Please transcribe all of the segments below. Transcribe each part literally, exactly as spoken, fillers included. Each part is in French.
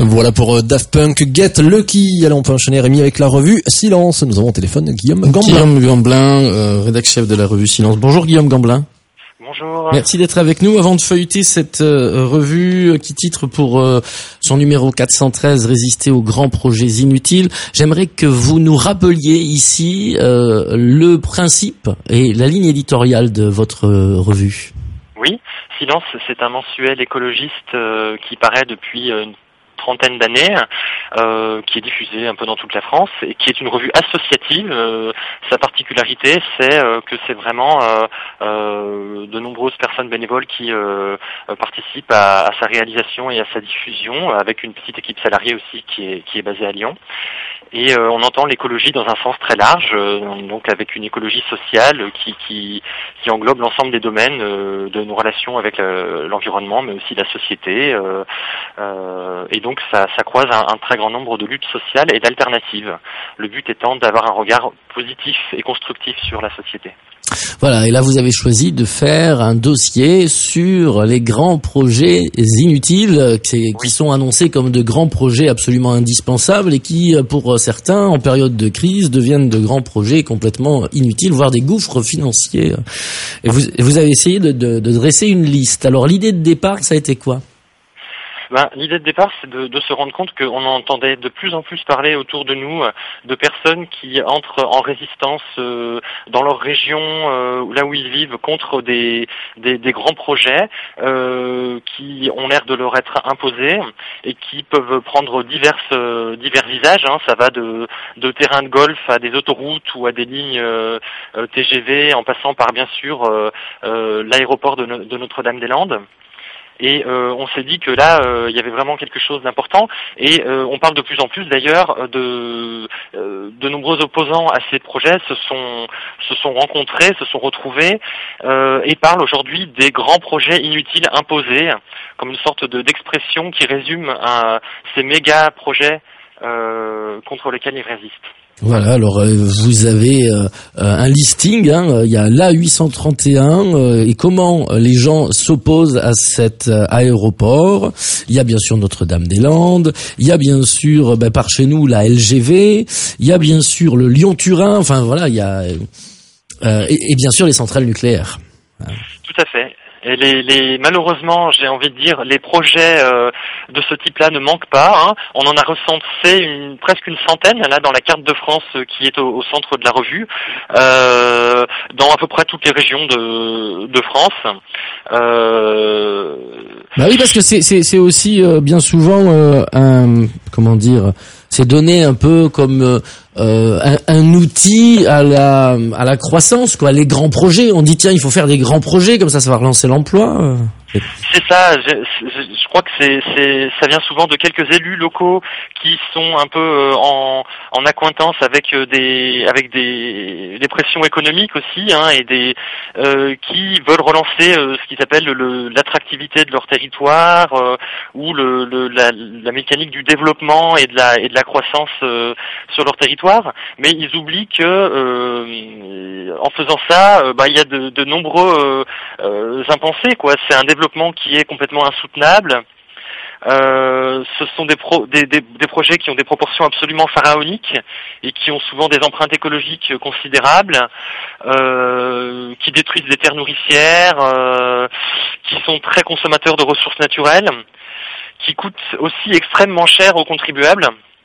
Voilà pour euh, Daft Punk, Get Lucky. Allez, on peut enchaîner Rémi avec la revue Silence. Nous avons au téléphone Guillaume Gamblin. Guillaume Gamblin, euh, rédac-chef de la revue Silence. Bonjour Guillaume Gamblin. Bonjour. Merci d'être avec nous. Avant de feuilleter cette euh, revue qui titre pour euh, son numéro quatre cent treize « Résister aux grands projets inutiles », j'aimerais que vous nous rappeliez ici euh, le principe et la ligne éditoriale de votre euh, revue. Oui, Silence, c'est un mensuel écologiste euh, qui paraît depuis euh, une trentaine d'années, euh, qui est diffusé un peu dans toute la France et qui est une revue associative. Euh, sa particularité, c'est euh, que c'est vraiment euh, euh, de nombreuses personnes bénévoles qui euh, participent à, à sa réalisation et à sa diffusion, avec une petite équipe salariée aussi qui est, qui est basée à Lyon. Et euh, on entend l'écologie dans un sens très large, euh, donc avec une écologie sociale qui qui, qui englobe l'ensemble des domaines euh, de nos relations avec euh, l'environnement, mais aussi la société. Euh, euh, et donc ça, ça croise un, un très grand nombre de luttes sociales et d'alternatives. Le but étant d'avoir un regard positif et constructif sur la société. Voilà, et là vous avez choisi de faire un dossier sur les grands projets inutiles qui, qui sont annoncés comme de grands projets absolument indispensables et qui, pour certains, en période de crise, deviennent de grands projets complètement inutiles, voire des gouffres financiers. Et vous, vous avez essayé de, de, de dresser une liste. Alors l'idée de départ, ça a été quoi ? Ben, l'idée de départ, c'est de, de se rendre compte qu'on entendait de plus en plus parler autour de nous de personnes qui entrent en résistance euh, dans leur région, euh, là où ils vivent, contre des, des, des grands projets euh, qui ont l'air de leur être imposés et qui peuvent prendre divers, euh, divers visages. Hein. Ça va de, de terrains de golf à des autoroutes ou à des lignes euh, T G V, en passant par, bien sûr, euh, euh, l'aéroport de, no- de Notre-Dame-des-Landes. Et euh, on s'est dit que là, euh, il y avait vraiment quelque chose d'important. Et euh, on parle de plus en plus, d'ailleurs, de euh, de nombreux opposants à ces projets se sont se sont rencontrés, se sont retrouvés euh, et parlent aujourd'hui des grands projets inutiles imposés, comme une sorte de d'expression qui résume un, ces méga projets euh, contre lesquels ils résistent. Voilà, alors euh, vous avez euh, un listing, hein, il y a l'A huit cent trente et un euh, et comment les gens s'opposent à cet euh, aéroport. Il y a bien sûr Notre-Dame-des-Landes, il y a bien sûr ben, par chez nous la L G V, il y a bien sûr le Lyon-Turin, enfin voilà, il y a euh, et, et bien sûr les centrales nucléaires. Tout à fait. Et les, les, malheureusement, j'ai envie de dire, les projets euh, de ce type-là ne manquent pas. Hein. On en a recensé une, presque une centaine là dans la carte de France euh, qui est au, au centre de la revue, euh, dans à peu près toutes les régions de, de France. Euh... Bah oui, parce que c'est, c'est, c'est aussi euh, bien souvent euh, un, comment dire, c'est donné un peu comme euh, un, un outil à la à la croissance, quoi. Les grands projets, on dit tiens, il faut faire des grands projets comme ça, ça va relancer l'emploi. C'est ça. Je, je, je crois que c'est, c'est, ça vient souvent de quelques élus locaux qui sont un peu euh, en, en accointance avec euh, des, avec des, des pressions économiques aussi, hein, et des euh, qui veulent relancer euh, ce qu'ils appellent le, l'attractivité de leur territoire euh, ou le, le la, la mécanique du développement et de la et de la croissance euh, sur leur territoire. Mais ils oublient que euh, en faisant ça, euh, bah il y a de, de nombreux euh, euh, impensés, quoi. C'est un développement qui est complètement insoutenable. Euh, ce sont des, pro, des, des, des projets qui ont des proportions absolument pharaoniques et qui ont souvent des empreintes écologiques considérables, euh, qui détruisent des terres nourricières, euh, qui sont très consommateurs de ressources naturelles, qui coûtent aussi extrêmement cher aux contribuables.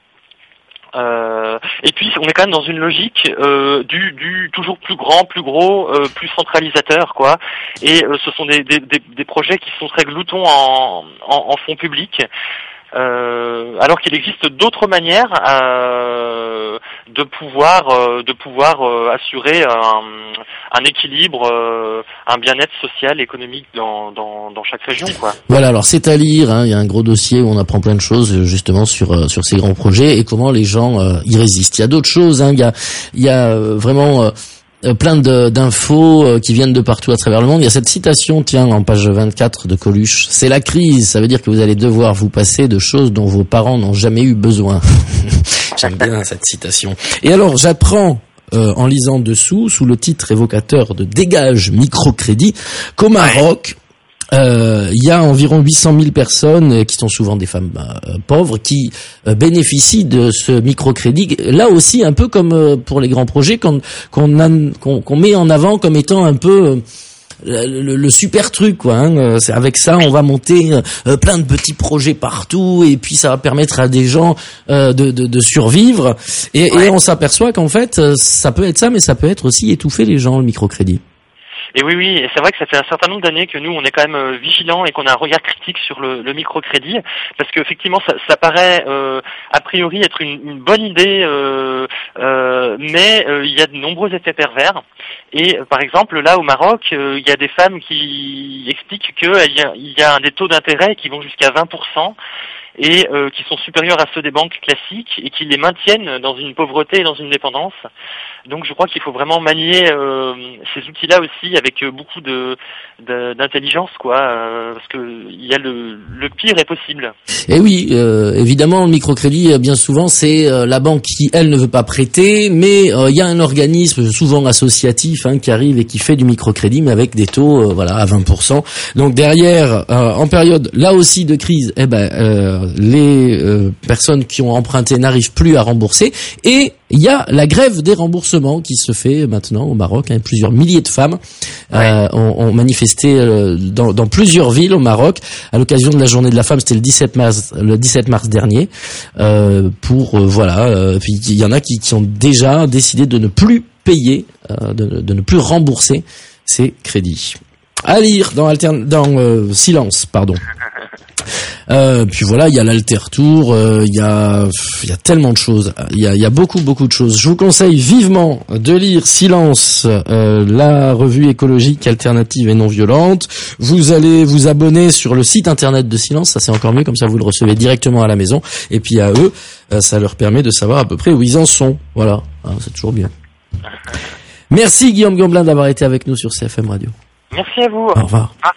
Euh, et puis on est quand même dans une logique euh, du, du toujours plus grand, plus gros, euh, plus centralisateur, quoi. Et euh, ce sont des, des, des, des projets qui sont très gloutons en, en, en fonds publics. Euh, alors qu'il existe d'autres manières euh, de pouvoir euh, de pouvoir euh, assurer un, un équilibre, euh, un bien-être social, économique dans, dans, dans chaque région, quoi. Voilà, alors c'est à lire, hein, il y a un gros dossier où on apprend plein de choses justement sur euh, sur ces grands projets et comment les gens euh, y résistent. Il y a d'autres choses, hein, il y a il y a euh, vraiment euh, plein de, d'infos euh, qui viennent de partout à travers le monde. Il y a cette citation, tiens, en page vingt-quatre de Coluche. C'est la crise, ça veut dire que vous allez devoir vous passer de choses dont vos parents n'ont jamais eu besoin. J'aime bien cette citation. Et alors, j'apprends, euh, en lisant dessous, sous le titre évocateur de Dégage microcrédit, qu'au Maroc, Euh, il y a environ huit cent mille personnes qui sont souvent des femmes euh, pauvres qui euh, bénéficient de ce microcrédit. Là aussi, un peu comme euh, pour les grands projets qu'on qu'on, a, qu'on, qu'on met en avant comme étant un peu euh, le, le super truc, quoi. Hein. C'est avec ça, on va monter euh, plein de petits projets partout, et puis ça va permettre à des gens euh, de, de, de survivre. Et, ouais. et on s'aperçoit qu'en fait, ça peut être ça, mais ça peut être aussi étouffer les gens, le microcrédit. Et oui, oui, et c'est vrai que ça fait un certain nombre d'années que nous, on est quand même euh, vigilants et qu'on a un regard critique sur le, le microcrédit, parce qu'effectivement, ça, ça paraît euh, a priori être une, une bonne idée, euh, euh, mais euh, il y a de nombreux effets pervers. Et euh, par exemple, là au Maroc, euh, il y a des femmes qui expliquent qu'il y a, il y a des taux d'intérêt qui vont jusqu'à vingt pour cent. Et euh, qui sont supérieurs à ceux des banques classiques et qui les maintiennent dans une pauvreté et dans une dépendance. Donc je crois qu'il faut vraiment manier euh, ces outils-là aussi avec beaucoup de, de d'intelligence, quoi, euh, parce que il y a le, le pire est possible. Et oui, euh, évidemment, le microcrédit, bien souvent, c'est euh, la banque qui, elle, ne veut pas prêter, mais il euh, y a un organisme souvent associatif hein, qui arrive et qui fait du microcrédit, mais avec des taux, euh, voilà, à vingt pour cent. Donc derrière, euh, en période là aussi de crise, eh ben euh, les euh, personnes qui ont emprunté n'arrivent plus à rembourser, et il y a la grève des remboursements qui se fait maintenant au Maroc. Hein, plusieurs milliers de femmes ouais. euh, ont, ont manifesté euh, dans, dans plusieurs villes au Maroc à l'occasion de la journée de la femme. C'était le dix-sept mars, le dix-sept mars dernier. Euh, pour euh, voilà. Euh, puis il y en a qui, qui ont déjà décidé de ne plus payer, euh, de, de ne plus rembourser ces crédits. À lire dans alterne, dans euh, silence, pardon. Euh, puis voilà, il y a l'Alter-Tour, euh, il y a, il y a tellement de choses, il y a, il y a beaucoup, beaucoup de choses. Je vous conseille vivement de lire Silence, euh, la revue écologique alternative et non violente. Vous allez vous abonner sur le site internet de Silence, ça c'est encore mieux, comme ça vous le recevez directement à la maison. Et puis à eux, euh, ça leur permet de savoir à peu près où ils en sont. Voilà, alors, c'est toujours bien. Merci Guillaume Gamblin d'avoir été avec nous sur C F M Radio. Merci à vous. Au revoir.